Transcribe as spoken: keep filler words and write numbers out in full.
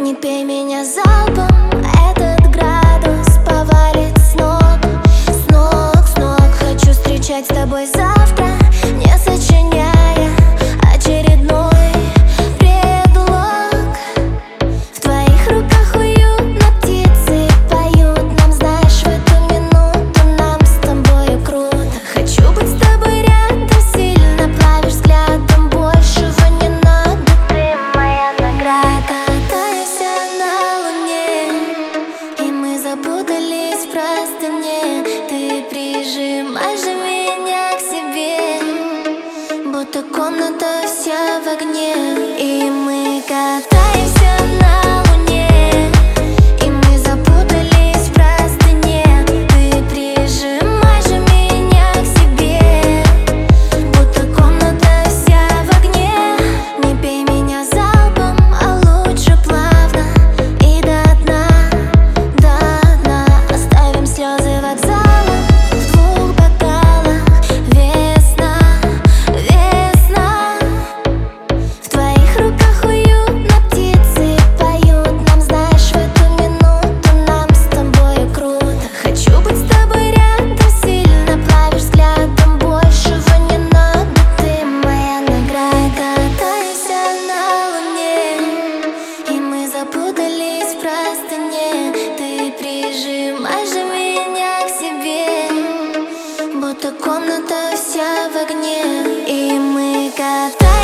Не пей меня залпом, этот градус повалит с ног, с ног, с ног. Хочу встречать с тобой завтра, не сочиняя очередной предлог. В твоих руках уютно птицы поют нам, знаешь, в эту минуту нам с тобой круто. Хочу быть с тобой рядом, сильно плавишь взглядом, большего не надо, ты моя награда. Запутались в простыне, ты прижимаешь меня к себе, будто комната вся в огне. И мы катаемся на луне, и мы запутались в простыне, ты прижимаешь меня к себе, будто комната вся в огне. Не пей меня залпом, а лучше плавно и до дна. Слезы вокзала в двух бокалах. Весна, весна. В твоих руках уютно птицы поют нам, знаешь, в эту минуту нам с тобой круто. Хочу быть с тобой рядом, сильно плавишь взглядом, большего не надо, ты моя награда. Катаемся на луне, и мы запутались в простыне, ты прижимаешь меня к себе, будто комната вся в огне. И мы катаемся.